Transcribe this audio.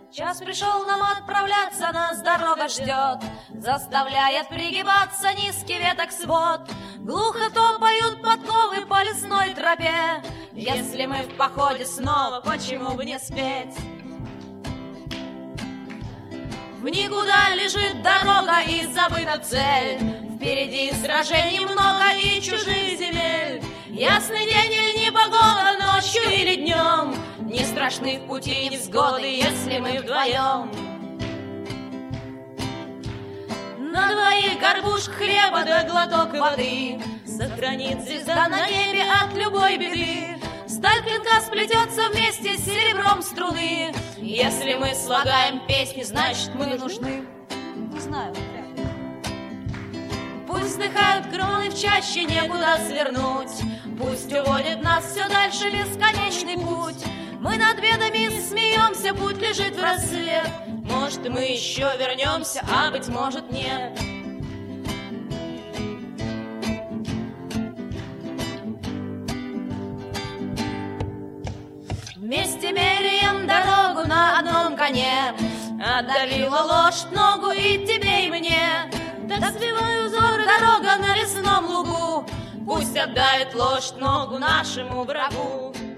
Час пришел нам отправляться, нас дорога ждет, заставляет пригибаться низкий веток свод. Глухо топают подковы по лесной тропе. Если мы в походе снова, почему бы не спеть? В никуда лежит дорога и забыта цель. Впереди сражений много и чужих земель. Ясный день или непогода, ночью или днем, не страшны в пути невзгоды, если мы вдвоем. На двоих горбушек хлеба да глоток воды сохранит звезда на небе от любой беды. Сталь клинка сплетется вместе с серебром струны. Если мы слагаем песни, значит мы нужны. Не знаю. Пусть вздыхают кроны в чаще, некуда свернуть. Пусть уводит нас все дальше бесконечный путь. Мы над бедами смеемся, путь лежит в рассвет. Может, мы еще вернемся, а быть может, нет. Вместе меряем дорогу на одном коне. Отдалила лошадь ногу и тебе, и мне. Так сбивай узор, дорога на лесном лугу. Пусть отдает лошадь ногу нашему врагу.